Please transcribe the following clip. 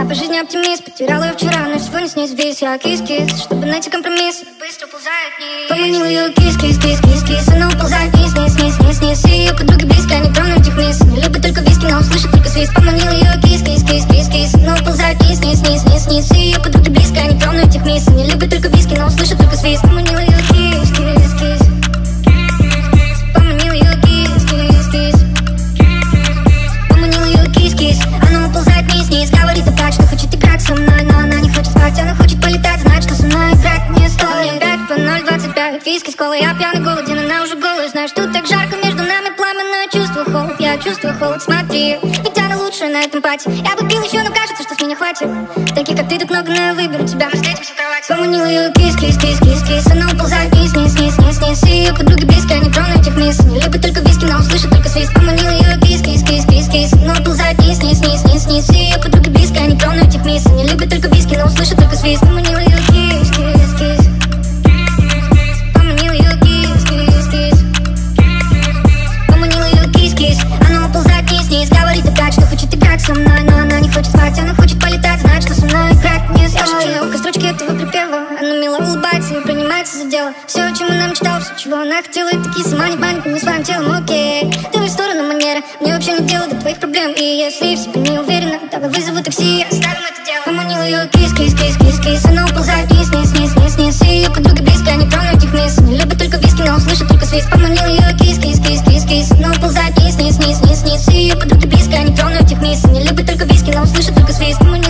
по жизни оптимист. Потерял ее вчера, но сегодня с ней свис. Я кис-кис, чтобы найти компромисс. Быстро уползает вниз. Поманил ее кис-кис-кис-кис-кис. Она уползает вниз-вниз-вниз-вниз. И ее подруги близко, они тронут их мисс. Не любит только виски, но услышит только свист. Поманил ее кис-кис-кис-кис-кис. Она уползает вниз-вниз-вниз-вниз. И ее подруги близко, они тронут их мисс. Не любит только виски, но услышит только свист. Поманил ее кис-кис-кис. Поманил ее кис-кис-кис. Поманил ее кис-кис. Она уползает вниз-вниз. Говорит опять, что хочет играть со мной, но она не хочет спать. Она хочет полетать, знает, что со мной играть не стоит. 5 по 0,25. Виски с колой, я пьяный, голоден, она уже голая. Знаешь, тут так жарко, между нами пламенное чувство холод. Я чувствую холод, смотри, ведь она лучшая на этом пати. Я бы пил еще, но кажется, что с меня хватит. Таких, как ты, так много, но я выберу тебя. Мы встретимся в кровати. Поманил ее кис-кис-кис-кис-кис. Она уползает вниз-вниз-вниз-вниз. И ее подруги близко, они тронут их мисс. Не любит только виски, но услышит только свист. Поманил ее кис-кис-кис-кис-кис. Она уползает вниз-вниз-вниз-вниз. И ее подруги близко, они тронут их мисс. Не любит только виски, но услышит только свист. Поманил ее кис-кис-кис. Поманил ее кис-кис-кис. Поманил ее кис-кис. Она уползает вниз-вниз. Говорит опять, что хочет играть со мной, но она не хочет спать. Она хочет полетать, знает, что со мной играть не стоит. Я шепчу на ухо строчки этого припева. Она мило улыбается и принимается за дело. Все, о чем она мечтала, все, чего она хотела. И такие сама не паник, не своим телом, окей. Ты в их сторону манера, мне вообще не дело до твоих проблем. И если в себе не уверена, давай вызову такси и оставим это дело. Поманил ее кис-кис-кис-кис-кис. Она уползает вниз-вниз-вниз-вниз. И ее подруги близко, они тронут их мисс. Не любит только виски, но услышит только свист. Поманил ее кис-кис-кис-кис-кис. Она уползает вниз-вниз-вниз-вниз. И ее подруги близко, они тронут их мисс. Не любит только виски, но услышит только свист.